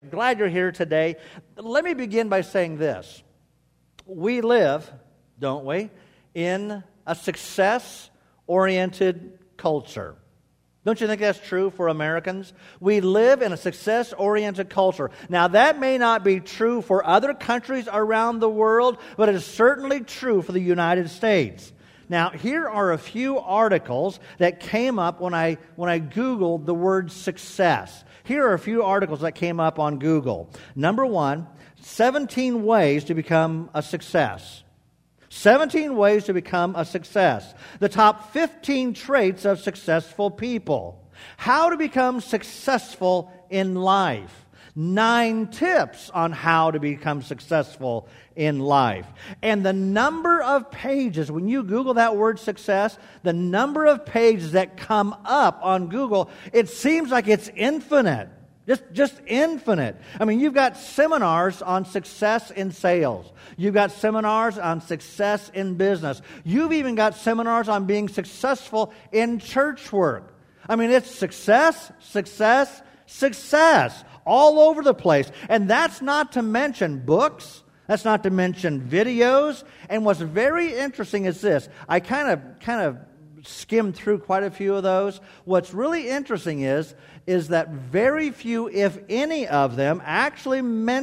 Glad you're here today. Let me begin by saying this. We live, don't we, in a success-oriented culture. Don't you think that's true for Americans? We live in a success-oriented culture. Now, that may not be true for other countries around the world, but it is certainly true for the United States. Now, here are a few articles that came up when I Googled the word success. Here are a few articles that came up on Google. Number one, 17 ways to become a success. 17 ways to become a success. The top 15 traits of successful people. How to become successful in life. 9 tips on how to become successful in life. And the number of pages, when you Google that word success, the number of pages that come up on Google, it seems like it's infinite. Just infinite. I mean, you've got seminars on success in sales. You've got seminars on success in business. You've even got seminars on being successful in church work. I mean, it's success, success, success all over the place. And that's not to mention books. That's not to mention videos. And what's very interesting is this. I kind of skimmed through quite a few of those. What's really interesting is that very few, if any of them, actually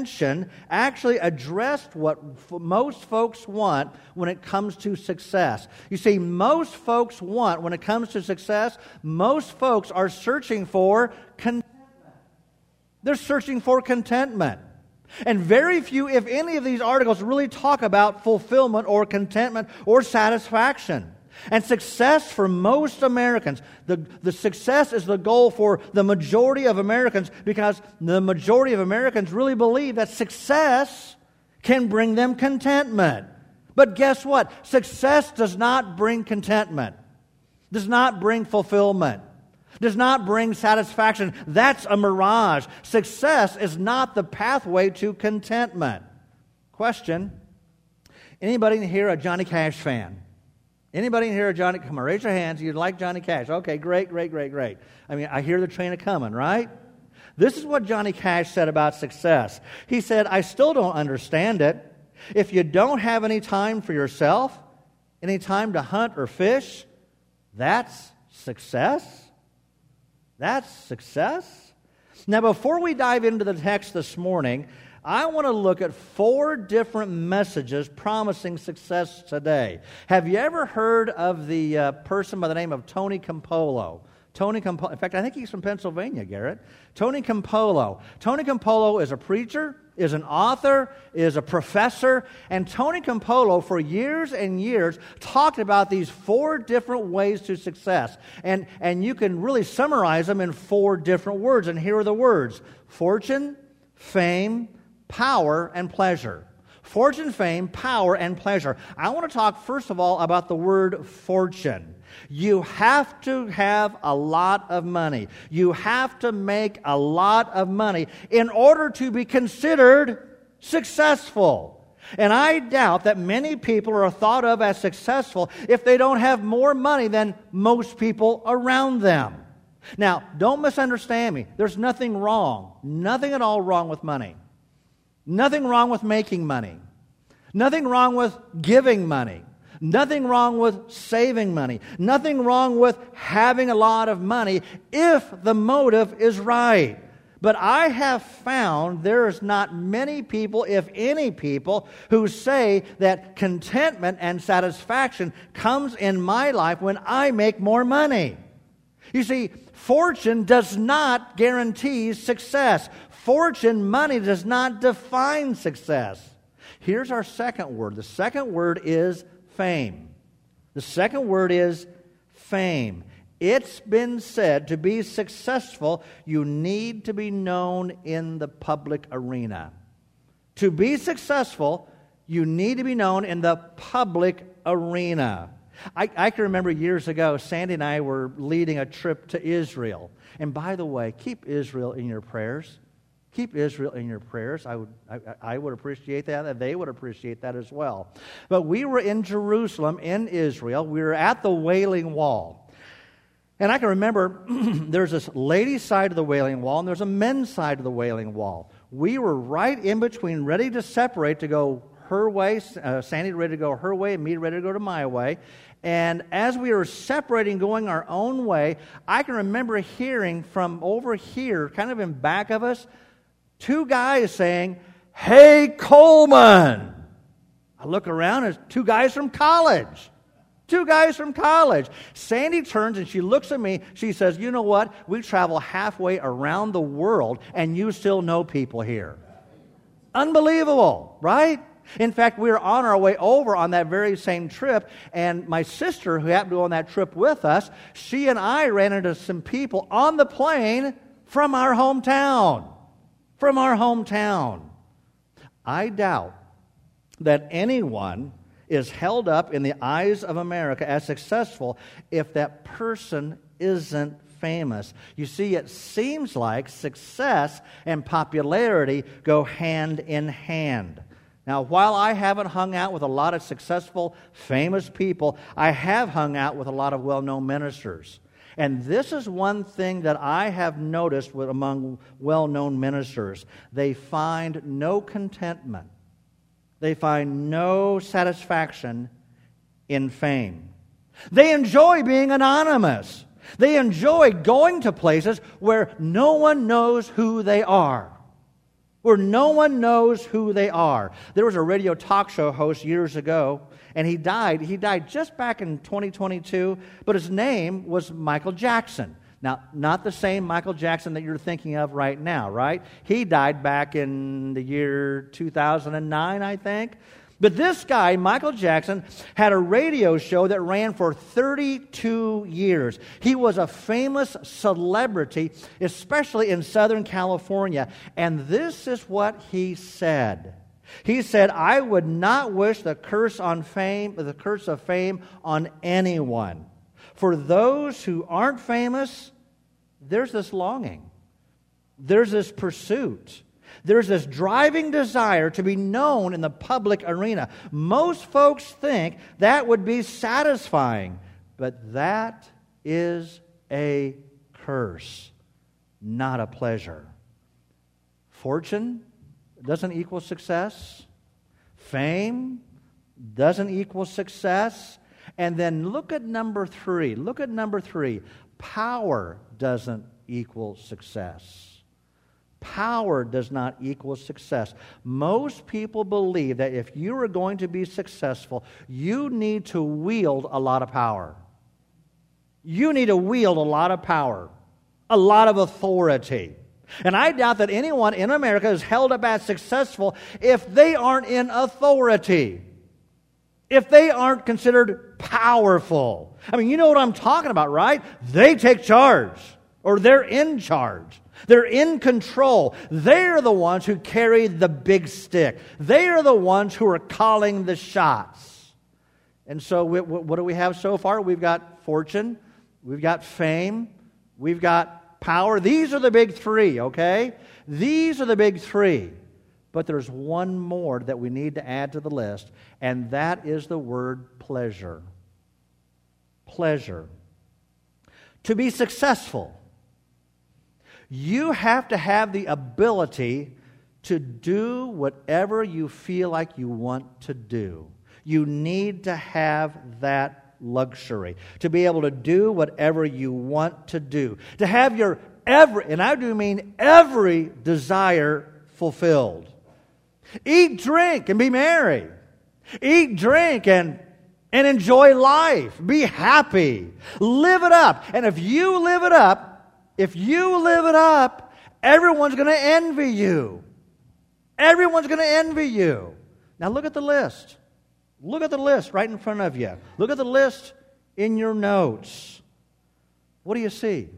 addressed what most folks want when it comes to success. You see, most folks want, when it comes to success, most folks are searching for contentment. They're searching for contentment. And very few, if any of these articles really talk about fulfillment or contentment or satisfaction. And success for most Americans, the success is the goal for the majority of Americans because the majority of Americans really believe that success can bring them contentment. But guess what? Success does not bring contentment, does not bring fulfillment, does not bring satisfaction. That's a mirage. Success is not the pathway to contentment. Question, anybody in here a Johnny Cash fan? Anybody in here a Johnny? Come on, raise your hands. You like Johnny Cash. Okay, great. I mean, I hear the train a-coming, right? This is what Johnny Cash said about success. He said, I still don't understand it. If you don't have any time for yourself, any time to hunt or fish, that's success? That's success? Now, before we dive into the text this morning, I want to look at 4 different messages promising success today. Have you ever heard of the person by the name of Tony Campolo? Tony Campolo. In fact, I think he's from Pennsylvania, Garrett. Tony Campolo. Tony Campolo is a preacher, is an author, is a professor, and Tony Campolo for years and years talked about these 4 different ways to success. And you can really summarize them in 4 different words, and here are the words: fortune, fame, power, and pleasure. Fortune, fame, power, and pleasure. I want to talk first of all about the word fortune. You have to have a lot of money. You have to make a lot of money in order to be considered successful. And I doubt that many people are thought of as successful if they don't have more money than most people around them. Now, don't misunderstand me. There's nothing at all wrong with money. Nothing wrong with making money. Nothing wrong with giving money. Nothing wrong with saving money. Nothing wrong with having a lot of money if the motive is right. But I have found there's not many people, if any people, who say that contentment and satisfaction comes in my life when I make more money. You see, fortune does not guarantee success. Fortune, money, does not define success. Here's our second word. The second word is fame. The second word is fame. It's been said to be successful, you need to be known in the public arena. To be successful, you need to be known in the public arena. I can remember years ago, Sandy and I were leading a trip to Israel. And by the way, keep Israel in your prayers. Keep Israel in your prayers. I would appreciate that, and they would appreciate that as well. But we were in Jerusalem, in Israel. We were at the Wailing Wall. And I can remember there's this ladies' side of the Wailing Wall, and there's a men's side of the Wailing Wall. We were right in between, ready to separate to go her way. Sandy ready to go her way, and me ready to go to my way. And as we were separating, going our own way, I can remember hearing from over here, kind of in back of us, two guys saying, "Hey, Coleman!" I look around, and it's two guys from college. Two guys from college. Sandy turns and she looks at me. She says, "You know what? We travel halfway around the world, and you still know people here." Unbelievable, right? In fact, we were on our way over on that very same trip, and my sister, who happened to go on that trip with us, she and I ran into some people on the plane from our hometown. From our hometown. I doubt that anyone is held up in the eyes of America as successful if that person isn't famous. You see, it seems like success and popularity go hand in hand. Now, while I haven't hung out with a lot of successful, famous people, I have hung out with a lot of well-known ministers. And this is one thing that I have noticed among well-known ministers. They find no contentment. They find no satisfaction in fame. They enjoy being anonymous. They enjoy going to places where no one knows who they are. Where no one knows who they are. There was a radio talk show host years ago, and he died. He died just back in 2022, but his name was Michael Jackson. Now, not the same Michael Jackson that you're thinking of right now, right? He died back in the year 2009, I think. But this guy, Michael Jackson, had a radio show that ran for 32 years. He was a famous celebrity, especially in Southern California. And this is what he said. He said, "I would not wish the curse of fame on anyone. For those who aren't famous, there's this longing. There's this pursuit. There's this driving desire to be known in the public arena. Most folks think that would be satisfying, but that is a curse, not a pleasure. Fortune doesn't equal success. Fame doesn't equal success. And then look at number 3. Look at number 3. Power doesn't equal success. Power does not equal success. Most people believe that if you are going to be successful, you need to wield a lot of power. You need to wield a lot of power, a lot of authority. And I doubt that anyone in America is held up as successful if they aren't in authority. If they aren't considered powerful. I mean, you know what I'm talking about, right? They take charge, or they're in charge. They're in control. They're the ones who carry the big stick. They are the ones who are calling the shots. And so what do we have so far? We've got fortune, we've got fame, we've got power. These are the big 3, okay? These are the big 3. But there's one more that we need to add to the list, and that is the word pleasure. Pleasure. To be successful, you have to have the ability to do whatever you feel like you want to do. You need to have that luxury. To be able to do whatever you want to do. To have your and I do mean every desire fulfilled. Eat, drink, and be merry. Eat, drink, and enjoy life. Be happy. Live it up. And if you live it up, everyone's going to envy you. Everyone's going to envy you. Now look at the list. Look at the list right in front of you. Look at the list in your notes. What do you see?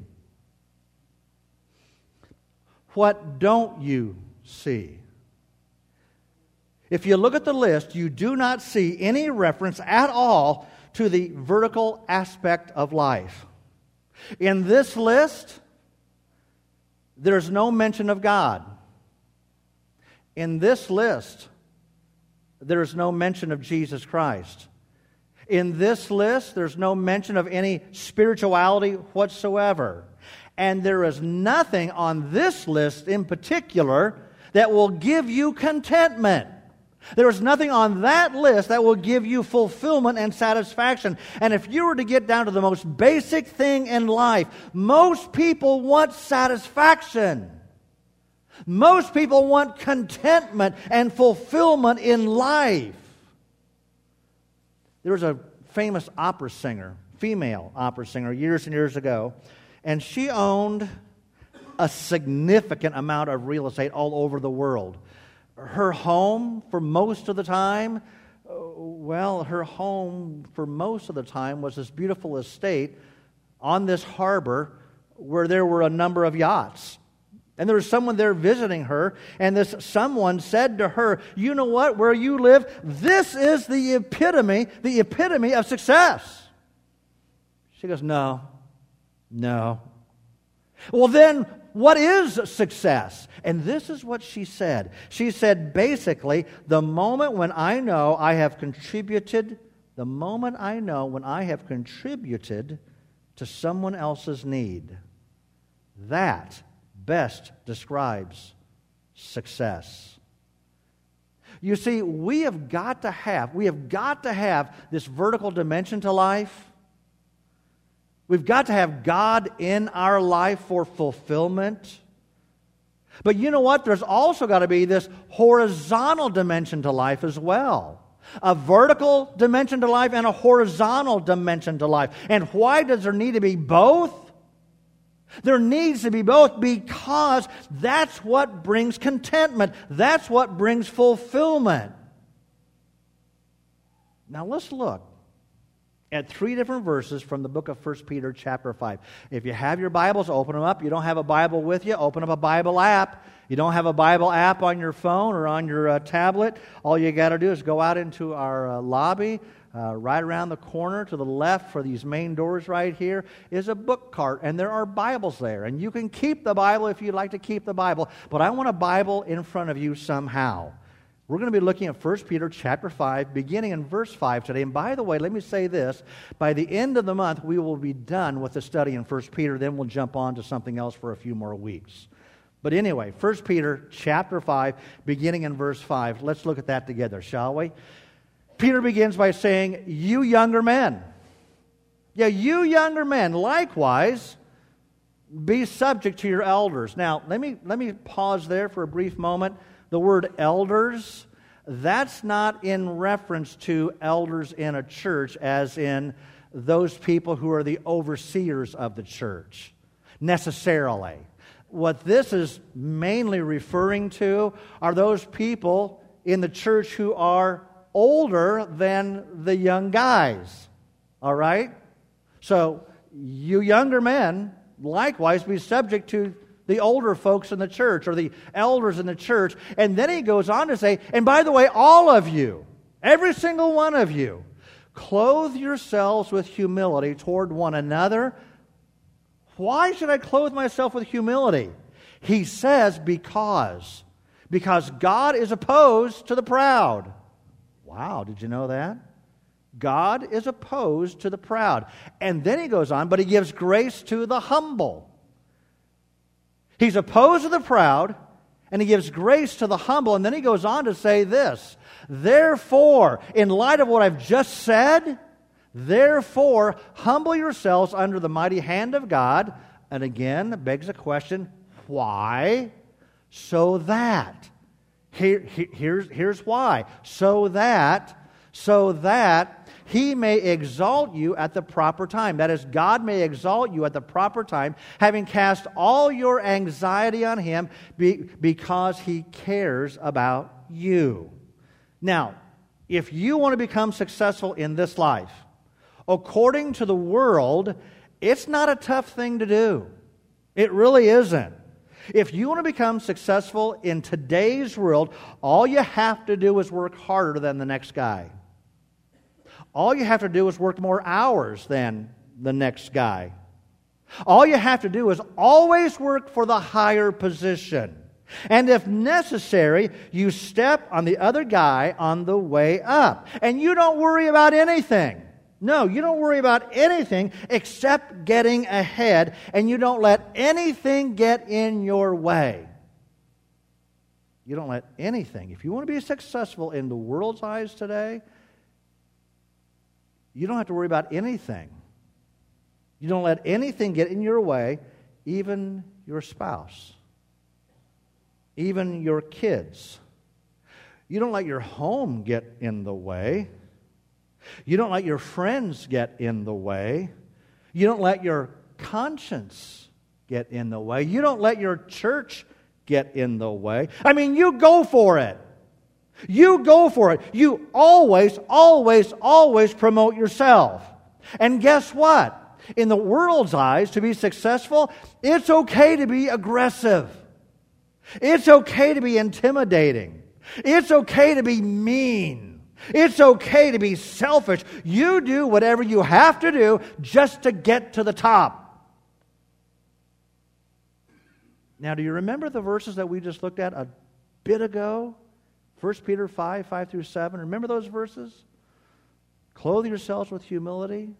What don't you see? If you look at the list, you do not see any reference at all to the vertical aspect of life. In this list, there's no mention of God. In this list, there's no mention of Jesus Christ. In this list, there's no mention of any spirituality whatsoever. And there is nothing on this list in particular that will give you contentment. There is nothing on that list that will give you fulfillment and satisfaction. And if you were to get down to the most basic thing in life, most people want satisfaction. Most people want contentment and fulfillment in life. There was a famous opera singer, female opera singer, years and years ago, and she owned a significant amount of real estate all over the world. Her home, for most of the time, was this beautiful estate on this harbor where there were a number of yachts. And there was someone there visiting her, and this someone said to her, "You know what? Where you live, this is the epitome of success." She goes, No. Well, then, what is success? And this is what she said. She said, basically, the moment when I know I have contributed to someone else's need, that best describes success. You see, we have got to have this vertical dimension to life. We've got to have God in our life for fulfillment. But you know what? There's also got to be this horizontal dimension to life as well. A vertical dimension to life and a horizontal dimension to life. And why does there need to be both? There needs to be both because that's what brings contentment. That's what brings fulfillment. Now let's look at 3 different verses from the book of 1 Peter chapter 5. If you have your Bibles, open them up. You don't have a Bible with you, open up a Bible app. You don't have a Bible app on your phone or on your tablet, all you got to do is go out into our lobby. Right around the corner to the left for these main doors right here is a book cart, and there are Bibles there. And you can keep the Bible if you'd like to keep the Bible, but I want a Bible in front of you somehow. We're going to be looking at 1 Peter chapter 5, beginning in verse 5 today. And by the way, let me say this. By the end of the month, we will be done with the study in 1 Peter. Then we'll jump on to something else for a few more weeks. But anyway, 1 Peter chapter 5, beginning in verse 5. Let's look at that together, shall we? Peter begins by saying, "You younger men." Yeah, you younger men, likewise, be subject to your elders. Now, let me pause there for a brief moment. The word elders, that's not in reference to elders in a church as in those people who are the overseers of the church, necessarily. What this is mainly referring to are those people in the church who are older than the young guys. All right? So, you younger men, likewise, be subject to the older folks in the church or the elders in the church. And then he goes on to say, and by the way, all of you, every single one of you, clothe yourselves with humility toward one another. Why should I clothe myself with humility? He says, because God is opposed to the proud. Wow, did you know that? God is opposed to the proud. And then he goes on, but he gives grace to the humble. He's opposed to the proud, and he gives grace to the humble. And then he goes on to say this, therefore, in light of what I've just said, therefore, humble yourselves under the mighty hand of God. And again, it begs the question, why? So that. Here's why. So that He may exalt you at the proper time. That is, God may exalt you at the proper time, having cast all your anxiety on Him because He cares about you. Now, if you want to become successful in this life, according to the world, it's not a tough thing to do. It really isn't. If you want to become successful in today's world, all you have to do is work harder than the next guy. All you have to do is work more hours than the next guy. All you have to do is always work for the higher position. And if necessary, you step on the other guy on the way up. And you don't worry about anything. No, you don't worry about anything except getting ahead, and you don't let anything get in your way. You don't let anything. If you want to be successful in the world's eyes today, you don't have to worry about anything. You don't let anything get in your way, even your spouse, even your kids. You don't let your home get in the way. You don't let your friends get in the way. You don't let your conscience get in the way. You don't let your church get in the way. I mean, you go for it. You go for it. You always, always, always promote yourself. And guess what? In the world's eyes, to be successful, it's okay to be aggressive. It's okay to be intimidating. It's okay to be mean. It's okay to be selfish. You do whatever you have to do just to get to the top. Now, do you remember the verses that we just looked at a bit ago? 1 Peter 5, 5 through 7. Remember those verses? Clothe yourselves with humility.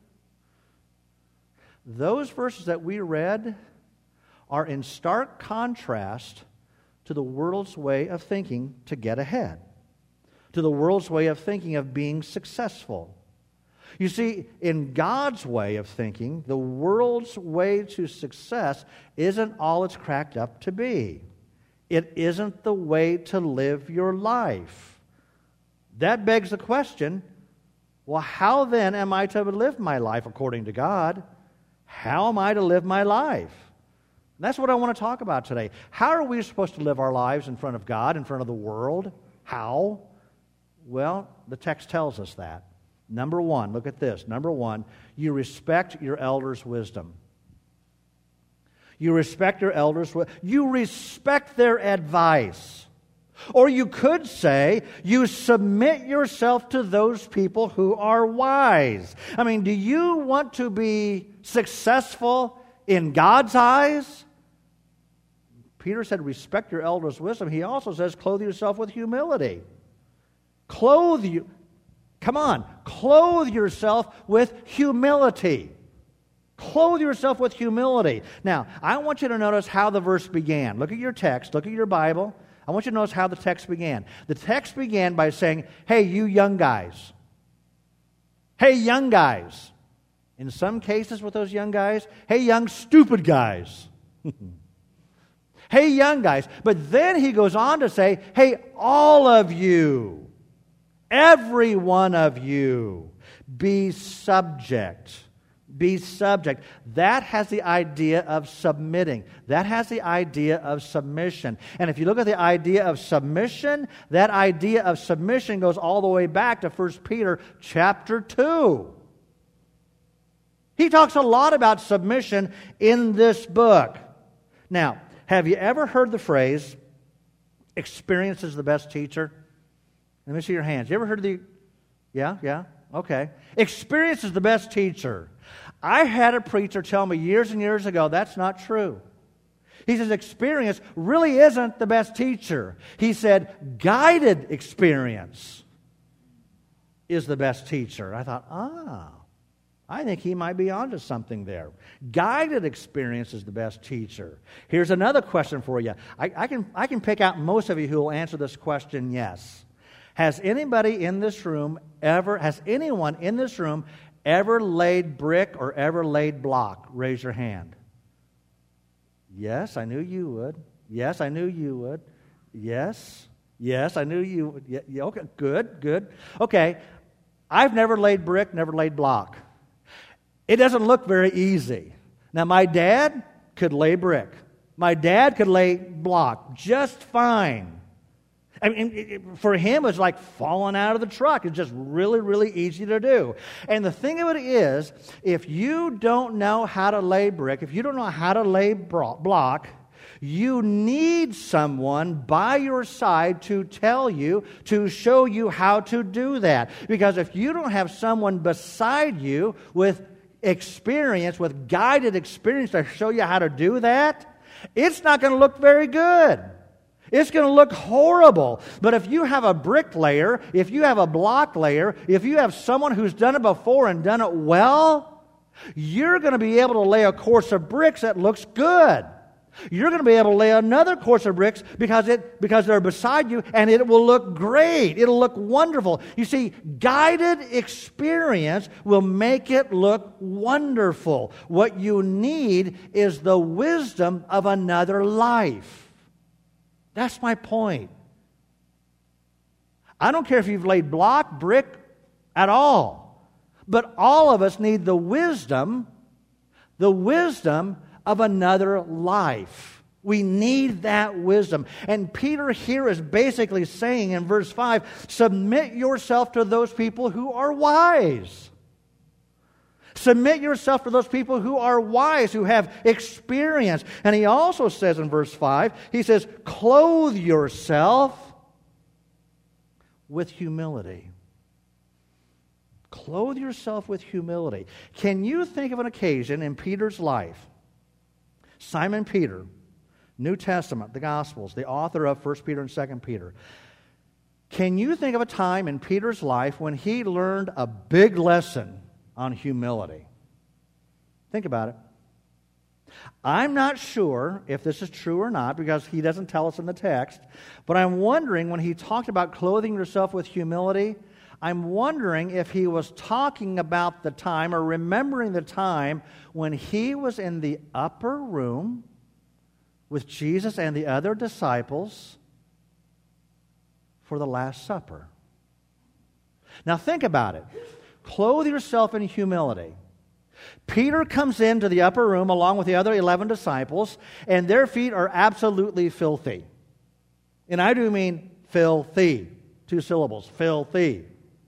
Those verses that we read are in stark contrast to the world's way of thinking to get ahead, to the world's way of thinking of being successful. You see, in God's way of thinking, the world's way to success isn't all it's cracked up to be. It isn't the way to live your life. That begs the question, well, how then am I to live my life according to God? How am I to live my life? That's what I want to talk about today. How are we supposed to live our lives in front of God, in front of the world? How? Well, the text tells us that. Number one, look at this. Number one, you respect your elders' wisdom. You respect your elders. You respect their advice. Or you could say, you submit yourself to those people who are wise. I mean, do you want to be successful in God's eyes? Peter said, respect your elders' wisdom. He also says, clothe yourself with humility. Clothe yourself with humility. Clothe yourself with humility. Now, I want you to notice how the verse began. Look at your text. Look at your Bible. I want you to notice how the text began. The text began by saying, hey, you young guys. Hey, young guys. In some cases with those young guys, hey, young stupid guys. Hey, young guys. But then he goes on to say, hey, all of you. Every one of you, be subject. Be subject. That has the idea of submitting. That has the idea of submission. And if you look at the idea of submission, that idea of submission goes all the way back to 1 Peter chapter 2. He talks a lot about submission in this book. Now, have you ever heard the phrase, experience is the best teacher? Let me see your hands. You ever heard the... Yeah? Okay. Experience is the best teacher. I had a preacher tell me years and years ago that's not true. He says experience really isn't the best teacher. He said guided experience is the best teacher. I thought, I think he might be onto something there. Guided experience is the best teacher. Here's another question for you. I can pick out most of you who will answer this question yes. Has anyone in this room ever laid brick or ever laid block? Raise your hand. Yes, I knew you would. Yes, I knew you would. Yes, I knew you would. Yeah, okay, good. Okay, I've never laid brick, never laid block. It doesn't look very easy. Now, my dad could lay brick. My dad could lay block just fine. I mean, for him, it's like falling out of the truck. It's just really, really easy to do. And the thing of it is, if you don't know how to lay brick, if you don't know how to lay block, you need someone by your side to tell you, to show you how to do that. Because if you don't have someone beside you with experience, with guided experience to show you how to do that, it's not going to look very good. It's going to look horrible. But if you have a bricklayer, if you have a block layer, if you have someone who's done it before and done it well, you're going to be able to lay a course of bricks that looks good. You're going to be able to lay another course of bricks because they're beside you, and it will look great. It'll look wonderful. You see, guided experience will make it look wonderful. What you need is the wisdom of another life. That's my point. I don't care if you've laid block, brick, at all. But all of us need the wisdom of another life. We need that wisdom. And Peter here is basically saying in verse 5, submit yourself to those people who are wise. Submit yourself to those people who are wise, who have experience. And he also says in verse 5, he says, clothe yourself with humility. Clothe yourself with humility. Can you think of an occasion in Peter's life? Simon Peter, New Testament, the Gospels, the author of 1 Peter and 2 Peter. Can you think of a time in Peter's life when he learned a big lesson on humility? Think about it. I'm not sure if this is true or not because he doesn't tell us in the text, but I'm wondering when he talked about clothing yourself with humility, I'm wondering if he was talking about the time or remembering the time when he was in the upper room with Jesus and the other disciples for the Last Supper. Now think about it. Clothe yourself in humility. Peter comes into the upper room along with the other 11 disciples, and their feet are absolutely filthy. And I do mean filthy. 2 syllables, filthy.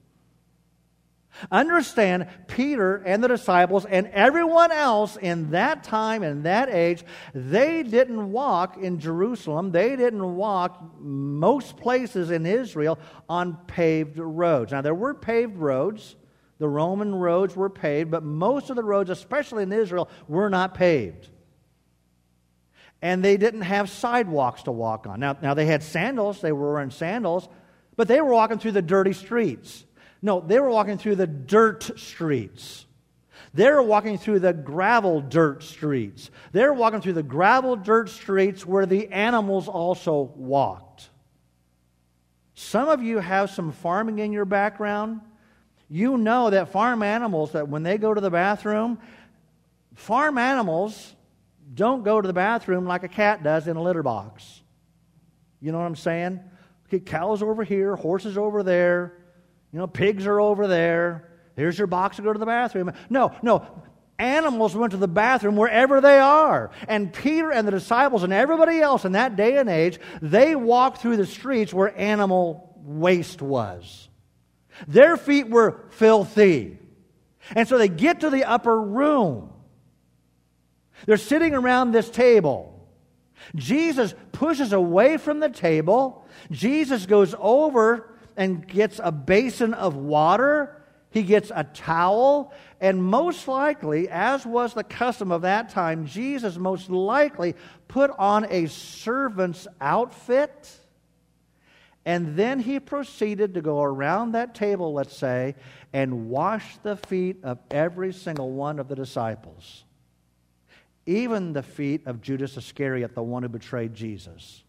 Understand, Peter and the disciples and everyone else in that time and that age, they didn't walk in Jerusalem. They didn't walk most places in Israel on paved roads. Now, there were paved roads. The Roman roads were paved, but most of the roads, especially in Israel, were not paved. And they didn't have sidewalks to walk on. Now they had sandals. They were wearing sandals, but they were walking through the dirty streets. No, they were walking through the dirt streets. They were walking through the gravel dirt streets. They were walking through the gravel dirt streets where the animals also walked. Some of you have some farming in your background. You know that farm animals, that when they go to the bathroom, farm animals don't go to the bathroom like a cat does in a litter box. You know what I'm saying? Okay, cows over here, horses over there. Pigs are over there. Here's your box to go to the bathroom. No. Animals went to the bathroom wherever they are. And Peter and the disciples and everybody else in that day and age, they walked through the streets where animal waste was. Their feet were filthy. And so they get to the upper room. They're sitting around this table. Jesus pushes away from the table. Jesus goes over and gets a basin of water. He gets a towel. And most likely, as was the custom of that time, Jesus most likely put on a servant's outfit. And then he proceeded to go around that table, let's say, and wash the feet of every single one of the disciples. Even the feet of Judas Iscariot, the one who betrayed Jesus.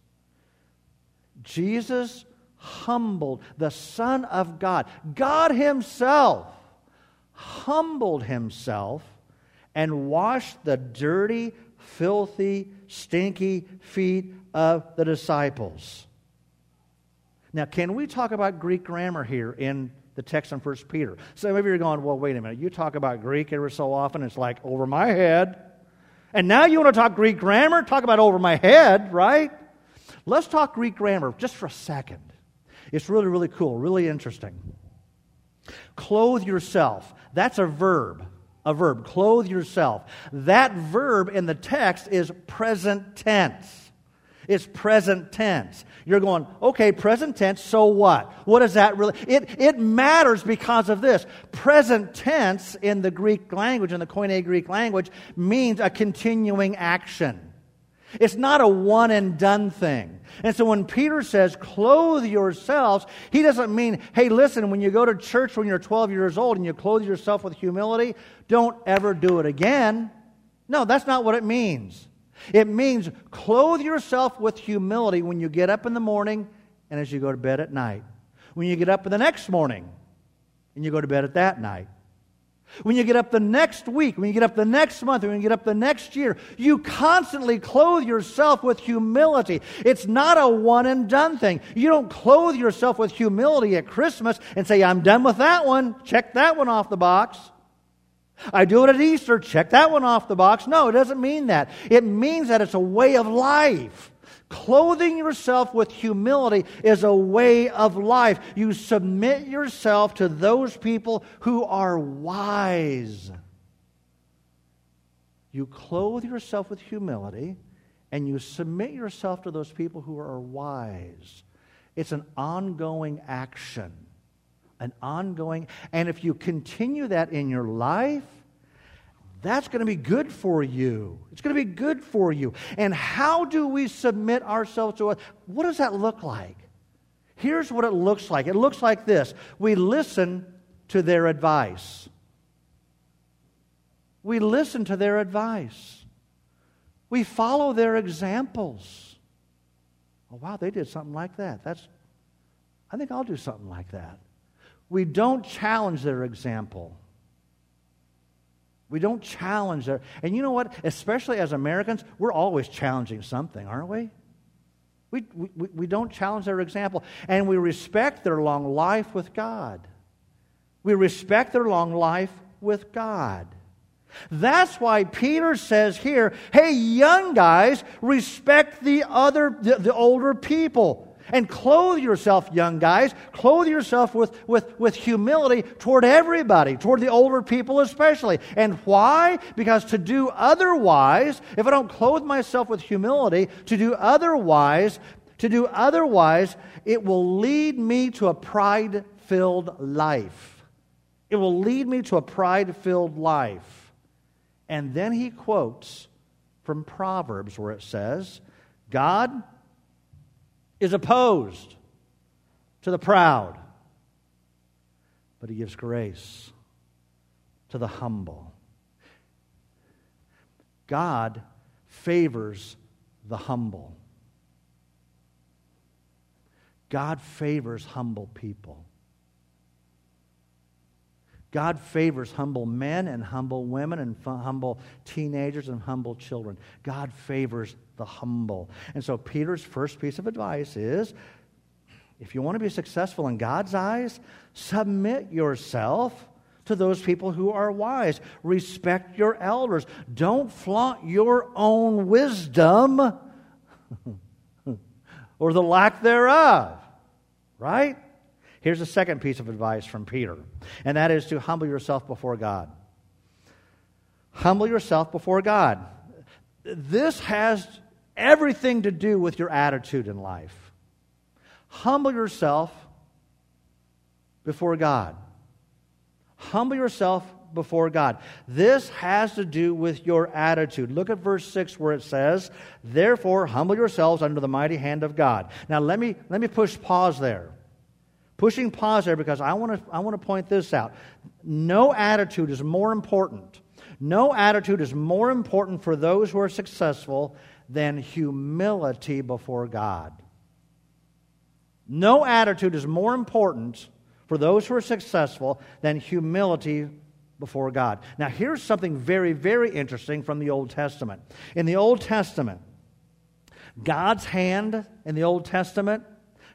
Jesus humbled the Son of God. God Himself humbled Himself and washed the dirty, filthy, stinky feet of the disciples. Now, can we talk about Greek grammar here in the text in 1 Peter? So maybe you're going, well, wait a minute. You talk about Greek every so often. It's like over my head. And now you want to talk Greek grammar? Talk about over my head, right? Let's talk Greek grammar just for a second. It's really, really cool, really interesting. Clothe yourself. That's a verb. A verb. Clothe yourself. That verb in the text is present tense. It's present tense. You're going, okay, present tense, so what? What does that really... It matters because of this. Present tense in the Greek language, in the Koine Greek language, means a continuing action. It's not a one and done thing. And so when Peter says, clothe yourselves, he doesn't mean, hey, listen, when you go to church when you're 12 years old and you clothe yourself with humility, don't ever do it again. No, that's not what it means. It means clothe yourself with humility when you get up in the morning and as you go to bed at night. When you get up the next morning and you go to bed at that night. When you get up the next week, when you get up the next month, when you get up the next year, you constantly clothe yourself with humility. It's not a one and done thing. You don't clothe yourself with humility at Christmas and say, I'm done with that one. Check that one off the box. I do it at Easter. Check that one off the box. No, it doesn't mean that. It means that it's a way of life. Clothing yourself with humility is a way of life. You submit yourself to those people who are wise. You clothe yourself with humility and you submit yourself to those people who are wise. It's an ongoing action. And if you continue that in your life, that's going to be good for you. It's going to be good for you. And how do we submit ourselves to it? What does that look like? Here's what it looks like. It looks like this. We listen to their advice. We listen to their advice. We follow their examples. Oh, wow, they did something like that. I think I'll do something like that. We don't challenge their example. We don't challenge their... And you know what? Especially as Americans, we're always challenging something, aren't we? We don't challenge their example. And we respect their long life with God. We respect their long life with God. That's why Peter says here, hey, young guys, respect the older people. And clothe yourself, young guys. Clothe yourself with humility toward everybody, toward the older people especially. And why? Because to do otherwise, if I don't clothe myself with humility, to do otherwise, it will lead me to a pride-filled life. It will lead me to a pride-filled life. And then he quotes from Proverbs where it says, God is opposed to the proud, but He gives grace to the humble. God favors the humble. God favors humble people. God favors humble men and humble women and humble teenagers and humble children. God favors the humble. And so Peter's first piece of advice is, if you want to be successful in God's eyes, submit yourself to those people who are wise. Respect your elders. Don't flaunt your own wisdom or the lack thereof. Right? Here's the second piece of advice from Peter, and that is to humble yourself before God. Humble yourself before God. This has everything to do with your attitude in life. Humble yourself before God. Humble yourself before God. This has to do with your attitude. Look at verse 6 where it says, therefore humble yourselves under the mighty hand of God. Now let me push pause there. Pushing pause there because I want to point this out. No attitude is more important. No attitude is more important for those who are successful than humility before God. No attitude is more important for those who are successful than humility before God. Now here's something very, very interesting from the Old Testament. In the Old Testament, God's hand in the Old Testament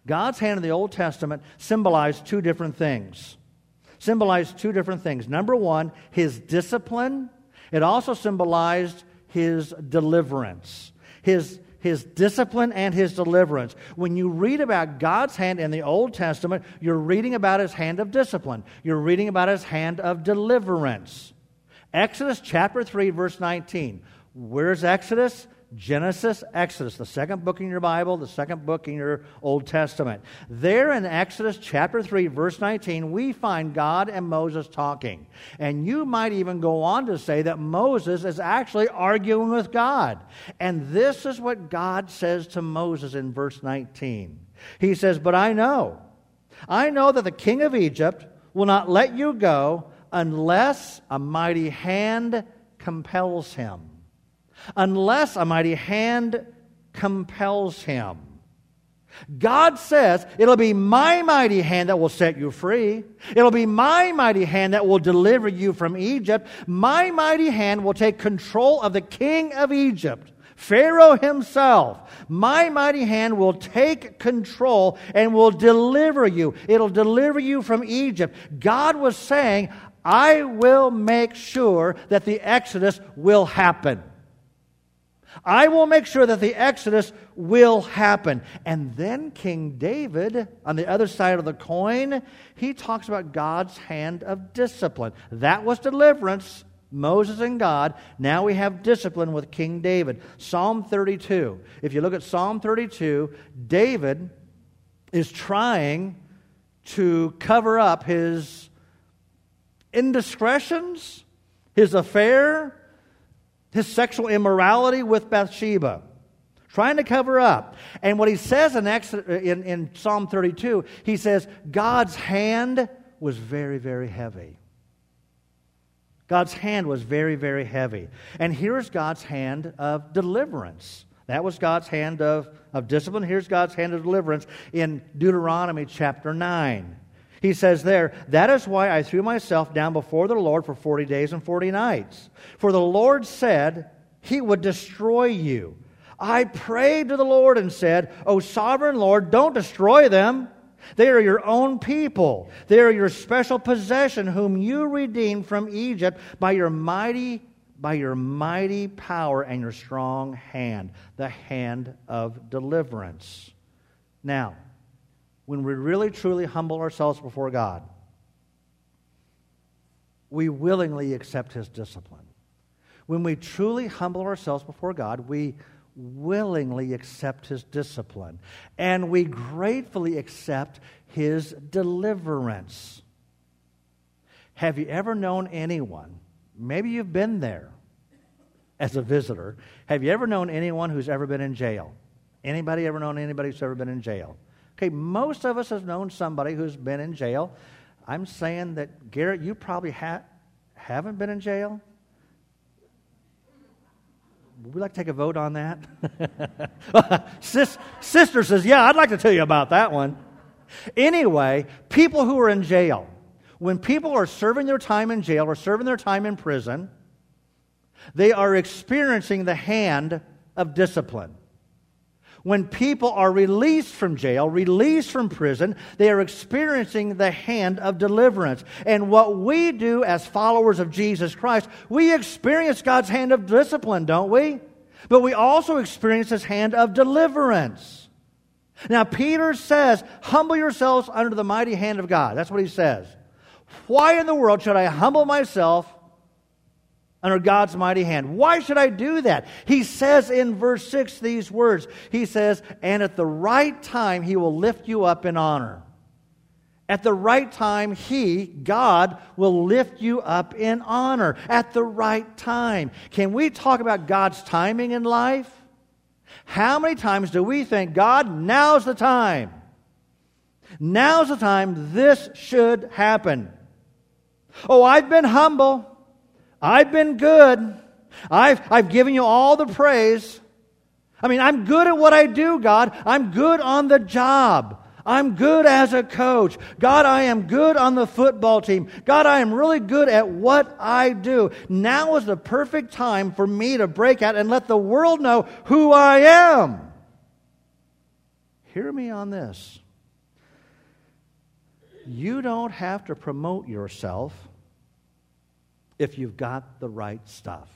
symbolized two different things. Number one, His discipline. It also symbolized His deliverance. His discipline and His deliverance. When you read about God's hand in the Old Testament, you're reading about His hand of discipline. You're reading about His hand of deliverance. Exodus chapter 3, verse 19. Where's Exodus? Genesis, Exodus, the second book in your Bible, the second book in your Old Testament. There in Exodus chapter 3, verse 19, we find God and Moses talking. And you might even go on to say that Moses is actually arguing with God. And this is what God says to Moses in verse 19. He says, but I know that the king of Egypt will not let you go unless a mighty hand compels him. unless a mighty hand compels him. God says, it'll be my mighty hand that will set you free. It'll be my mighty hand that will deliver you from Egypt. My mighty hand will take control of the king of Egypt, Pharaoh himself. My mighty hand will take control and will deliver you. It'll deliver you from Egypt. God was saying, I will make sure that the Exodus will happen. I will make sure that the Exodus will happen. And then King David, on the other side of the coin, he talks about God's hand of discipline. That was deliverance, Moses and God. Now we have discipline with King David. Psalm 32. If you look at Psalm 32, David is trying to cover up his indiscretions, his affair, his sexual immorality with Bathsheba, trying to cover up. And what he says in Psalm 32, he says, God's hand was very, very heavy. God's hand was very, very heavy. And here's God's hand of deliverance. That was God's hand of discipline. Here's God's hand of deliverance in Deuteronomy chapter 9. He says there, that is why I threw myself down before the Lord for 40 days and 40 nights. For the Lord said He would destroy you. I prayed to the Lord and said, O sovereign Lord, don't destroy them. They are your own people. They are your special possession, whom you redeemed from Egypt by your mighty power and your strong hand, the hand of deliverance. Now, when we really truly humble ourselves before God, we willingly accept His discipline. When we truly humble ourselves before God, we willingly accept His discipline. And we gratefully accept His deliverance. Have you ever known anyone, maybe you've been there as a visitor, have you ever known anyone who's ever been in jail? Anybody ever known anybody who's ever been in jail? Okay, most of us have known somebody who's been in jail. I'm saying that, Garrett, you probably haven't been in jail. Would we like to take a vote on that? Sister says, yeah, I'd like to tell you about that one. Anyway, people who are in jail, when people are serving their time in jail or serving their time in prison, they are experiencing the hand of discipline. When people are released from jail, released from prison, they are experiencing the hand of deliverance. And what we do as followers of Jesus Christ, we experience God's hand of discipline, don't we? But we also experience His hand of deliverance. Now, Peter says, humble yourselves under the mighty hand of God. That's what he says. Why in the world should I humble myself under God's mighty hand? Why should I do that? He says in verse 6 these words. He says, and at the right time He will lift you up in honor. At the right time, He, God, will lift you up in honor. At the right time. Can we talk about God's timing in life? How many times do we think, God, now's the time? Now's the time this should happen. Oh, I've been humble. I've been good. I've given you all the praise. I mean, I'm good at what I do, God. I'm good on the job. I'm good as a coach. God, I am good on the football team. God, I am really good at what I do. Now is the perfect time for me to break out and let the world know who I am. Hear me on this. You don't have to promote yourself if you've got the right stuff.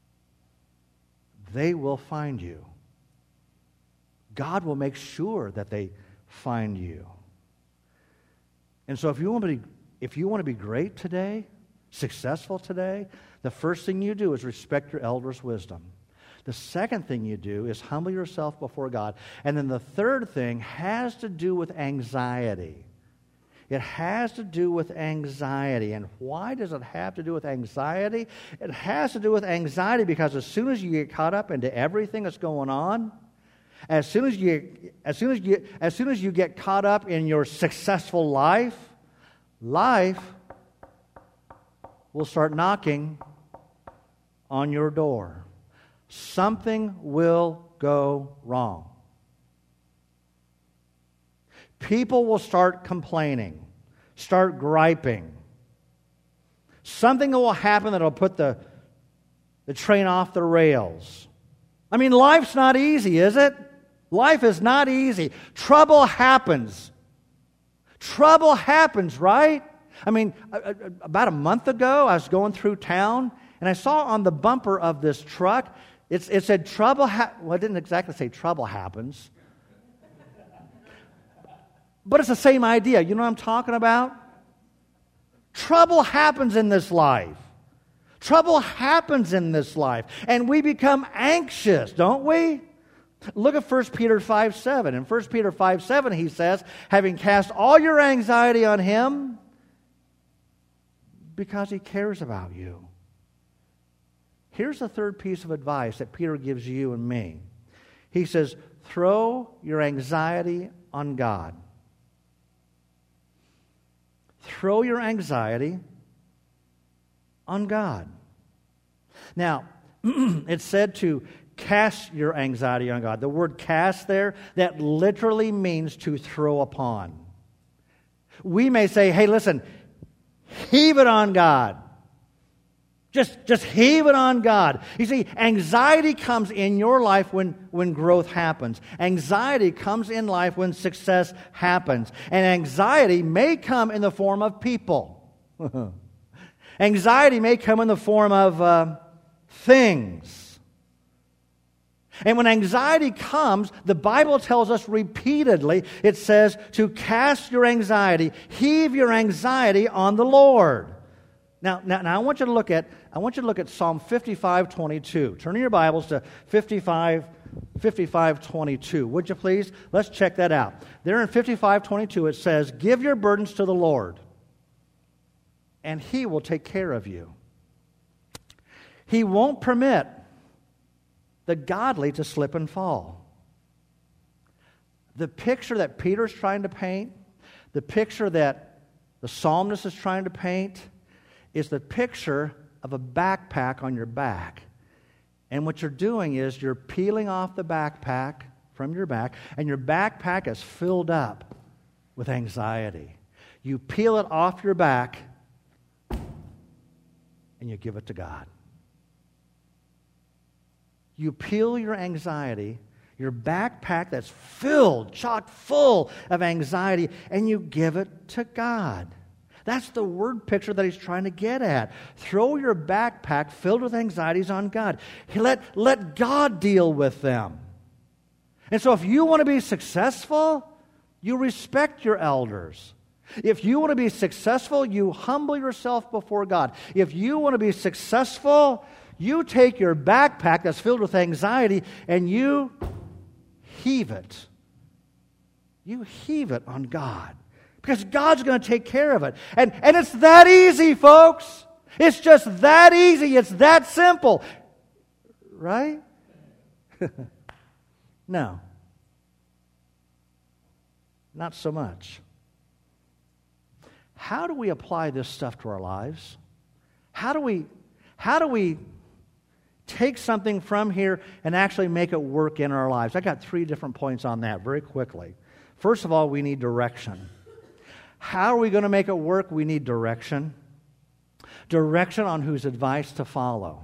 They will find you. God will make sure that they find you. And so if you want to be great today, successful today, the first thing you do is respect your elders' wisdom. The second thing you do is humble yourself before God. And then the third thing has to do with anxiety. It has to do with anxiety. And why does it have to do with anxiety? It has to do with anxiety because as soon as you get caught up into everything that's going on, as soon as you get caught up in your successful life will start knocking on your door. something will go wrong. People will start complaining, start griping. Something will happen that will put the train off the rails. I mean, life's not easy, is it? Life is not easy. Trouble happens. Trouble happens, right? I mean, about a month ago, I was going through town, and I saw on the bumper of this truck, it said, well, it didn't exactly say trouble happens. But it's the same idea. You know what I'm talking about? Trouble happens in this life. Trouble happens in this life. And we become anxious, don't we? Look at 1 Peter 5:7. In 1 Peter 5:7, he says, having cast all your anxiety on Him because He cares about you. Here's the third piece of advice that Peter gives you and me. He says, throw your anxiety on God. Throw your anxiety on God. Now, it's said to cast your anxiety on God. The word cast there, that literally means to throw upon. We may say, hey, listen, heave it on God. Just heave it on God. You see, anxiety comes in your life when growth happens. Anxiety comes in life when success happens. And anxiety may come in the form of people. Anxiety may come in the form of things. And when anxiety comes, the Bible tells us repeatedly, it says to cast your anxiety, heave your anxiety on the Lord. Now I want you to look at Psalm 55:22. Turn in your Bibles to 55:22. Would you please? Let's check that out. There in 55:22 it says, give your burdens to the Lord, and He will take care of you. He won't permit the godly to slip and fall. The picture that Peter's trying to paint, the picture that the psalmist is trying to paint, is the picture of a backpack on your back. And what you're doing is you're peeling off the backpack from your back, and your backpack is filled up with anxiety. You peel it off your back, and you give it to God. You peel your anxiety, your backpack that's filled, chock full of anxiety, and you give it to God. That's the word picture that he's trying to get at. Throw your backpack filled with anxieties on God. Let God deal with them. And so if you want to be successful, you respect your elders. If you want to be successful, you humble yourself before God. If you want to be successful, you take your backpack that's filled with anxiety and you heave it. You heave it on God. Because God's going to take care of it. And it's that easy, folks. It's just that easy. It's that simple. Right? No. Not so much. How do we apply this stuff to our lives? How do we take something from here and actually make it work in our lives? I got 3 different points on that very quickly. First of all, we need direction. How are we going to make it work? We need direction. Direction on whose advice to follow.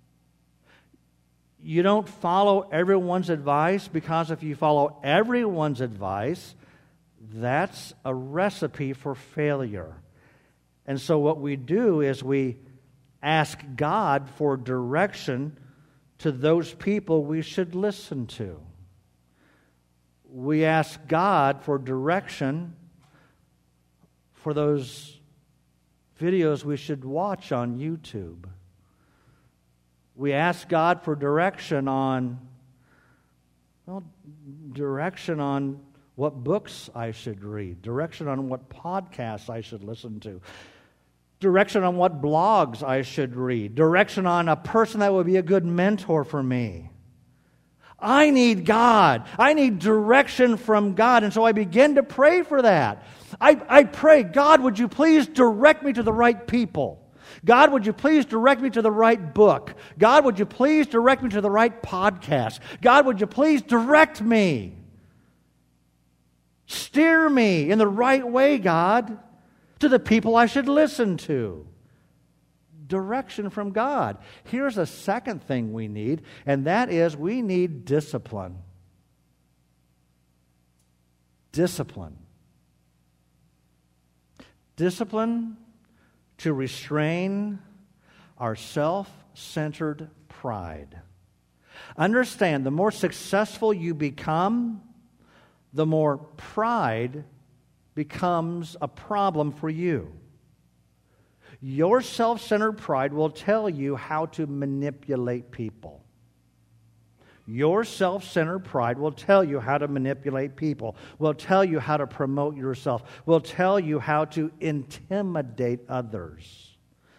You don't follow everyone's advice, because if you follow everyone's advice, that's a recipe for failure. And so what we do is we ask God for direction to those people we should listen to. We ask God for direction for those videos we should watch on YouTube. We ask God for direction on what books I should read, direction on what podcasts I should listen to, direction on what blogs I should read, direction on a person that would be a good mentor for me. I need God. I need direction from God. And so I begin to pray for that. I pray, God, would you please direct me to the right people? God, would you please direct me to the right book? God, would you please direct me to the right podcast? God, would you please direct me? Steer me in the right way, God, to the people I should listen to. Direction from God. Here's a second thing we need, and that is we need discipline. Discipline. Discipline to restrain our self-centered pride. Understand, the more successful you become, the more pride becomes a problem for you. Your self-centered pride will tell you how to manipulate people. Your self-centered pride will tell you how to manipulate people, will tell you how to promote yourself, will tell you how to intimidate others.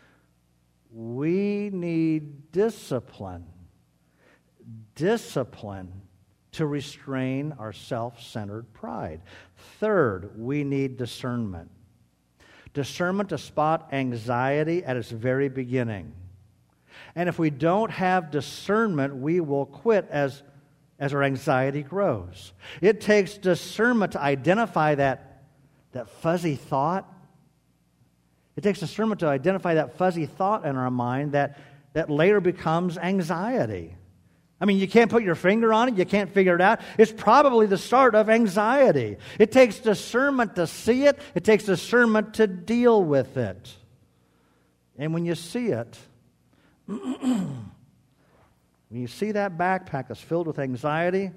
We need discipline. Discipline to restrain our self-centered pride. Third, we need discernment. Discernment to spot anxiety at its very beginning. And if we don't have discernment, we will quit as our anxiety grows. It takes discernment to identify that fuzzy thought. It takes discernment to identify that fuzzy thought in our mind that later becomes anxiety. I mean, you can't put your finger on it. You can't figure it out. It's probably the start of anxiety. It takes discernment to see it. It takes discernment to deal with it. And when you see it, when you see that backpack that's filled with anxiety,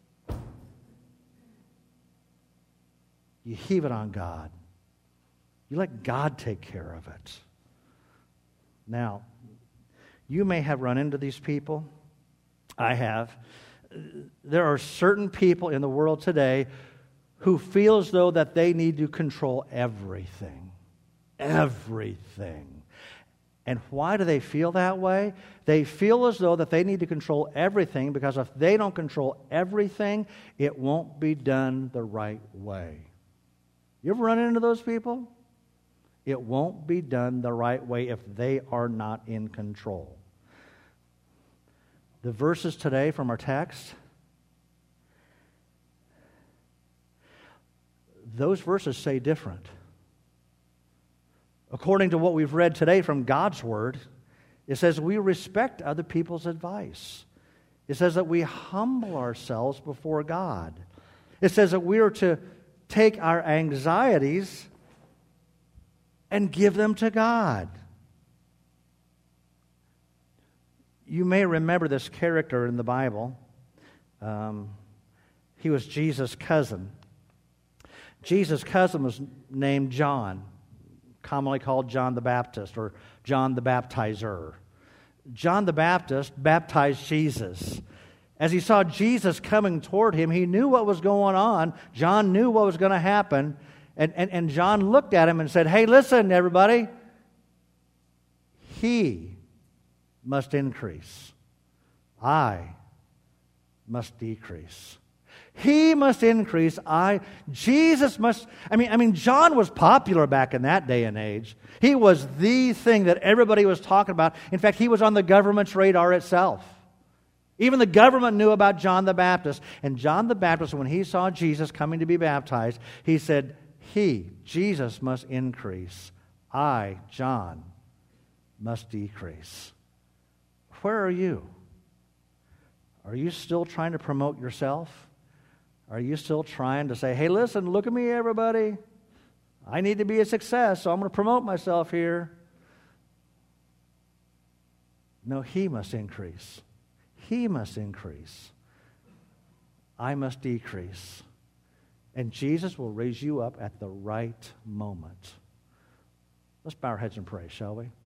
you heave it on God. You let God take care of it. Now, you may have run into these people. I have. There are certain people in the world today who feel as though that they need to control everything. Everything. And why do they feel that way? They feel as though that they need to control everything because if they don't control everything, it won't be done the right way. You ever run into those people? It won't be done the right way if they are not in control. The verses today from our text, those verses say different. According to what we've read today from God's Word, it says we respect other people's advice. It says that we humble ourselves before God. It says that we are to take our anxieties and give them to God. You may remember this character in the Bible. He was Jesus' cousin. Jesus' cousin was named John, commonly called John the Baptist or John the Baptizer. John the Baptist baptized Jesus. As he saw Jesus coming toward him, he knew what was going on. John knew what was going to happen. And John looked at him and said, "Hey, listen, everybody. He must increase. I must decrease. He must increase. Jesus must." I mean, John was popular back in that day and age. He was the thing that everybody was talking about. In fact, he was on the government's radar itself. Even the government knew about John the Baptist. And John the Baptist, when he saw Jesus coming to be baptized, he said, Jesus must increase. I, John, must decrease. Where are you? Are you still trying to promote yourself? Are you still trying to say, "Hey, listen, look at me, everybody. I need to be a success, so I'm going to promote myself here"? No, he must increase. He must increase. I must decrease. And Jesus will raise you up at the right moment. Let's bow our heads and pray, shall we?